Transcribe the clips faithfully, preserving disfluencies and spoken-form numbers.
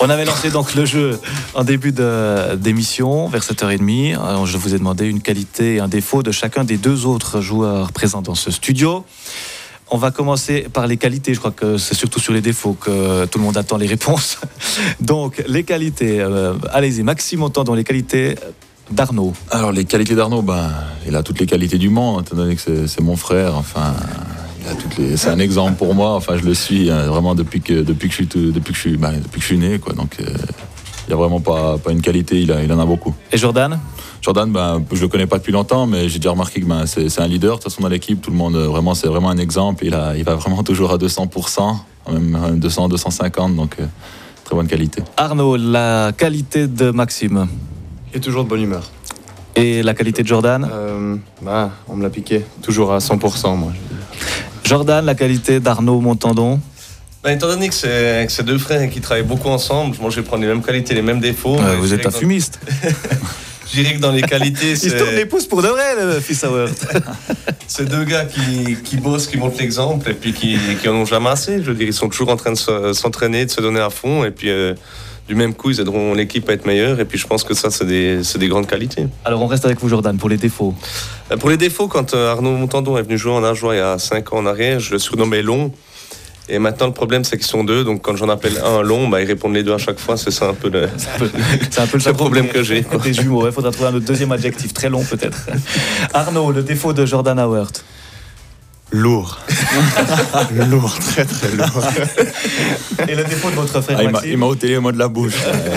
On avait lancé donc le jeu en début de, d'émission, vers sept heures trente. Alors, je vous ai demandé une qualité et un défaut de chacun des deux autres joueurs présents dans ce studio. On va commencer par les qualités. Je crois que c'est surtout sur les défauts que tout le monde attend les réponses. Donc, les qualités. Euh, allez-y, Maxime Montandon, les qualités d'Arnaud. Alors, les qualités d'Arnaud, ben, il a toutes les qualités du monde, étant donné que c'est, c'est mon frère. Enfin, il a toutes les, c'est un exemple pour moi. Enfin, je le suis hein, vraiment depuis que, depuis que je suis, tout, depuis que je suis, ben, depuis que je suis né, quoi. Donc, euh, il n'y a vraiment pas, pas une qualité, il, a, il en a beaucoup. Et Jordan ? Jordan, ben, je le connais pas depuis longtemps, mais j'ai déjà remarqué que ben, c'est, c'est un leader. De toute façon, dans l'équipe, tout le monde, vraiment, c'est vraiment un exemple. Il, a, il va vraiment toujours à deux cents pour cent, même deux cents, deux cent cinquante, donc euh, très bonne qualité. Arnaud, la qualité de Maxime. Il est toujours de bonne humeur. Et la qualité de Jordan ? euh, bah, On me l'a piqué, toujours à cent pour cent, moi. Jordan, la qualité d'Arnaud Montandon. Ben, étant donné que c'est, que c'est deux frères qui travaillent beaucoup ensemble, moi je vais prendre les mêmes qualités, les mêmes défauts. Ouais, vous êtes un dans... fumiste. Je dirais que dans les qualités, c'est... Il se tourne les pouces pour de vrai, le fils Howard. C'est deux gars qui, qui bossent, qui montrent l'exemple et puis qui, qui en ont jamais assez. Je veux dire, ils sont toujours en train de se, s'entraîner, de se donner à fond et puis euh, du même coup, ils aideront l'équipe à être meilleure et puis je pense que ça, c'est des, c'est des grandes qualités. Alors on reste avec vous, Jordan, pour les défauts. Euh, pour les défauts, quand euh, Arnaud Montandon est venu jouer en Ajoie il y a cinq ans en arrière, je le surnommais long. Et maintenant, le problème, c'est qu'ils sont deux. Donc, quand j'en appelle un long, bah, ils répondent les deux à chaque fois. C'est ça un peu le, c'est un peu, c'est un peu le le problème que j'ai. Des jumeaux, il faudra trouver un autre deuxième adjectif, très long peut-être. Arnaud, le défaut de Jordan Howard. Lourd. Lourd, très très lourd. Et le défaut de votre frère Ah, il, m'a, Maxime. il m'a ôté les mots de la bouche.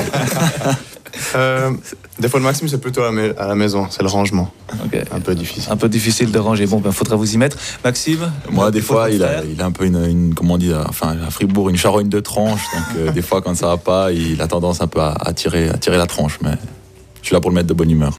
euh, défaut de Maxime, c'est plutôt à, ma- à la maison, c'est le rangement. Okay. Un peu difficile. Un peu difficile de ranger. Bon, ben, faudra vous y mettre. Maxime. Moi, des fois, il a, a, il a un peu une, une comment on dit, enfin, à Fribourg, une charogne de tranche. Donc, euh, des fois, quand ça va pas, il a tendance un peu à, à tirer, à tirer la tranche. Mais je suis là pour le mettre de bonne humeur.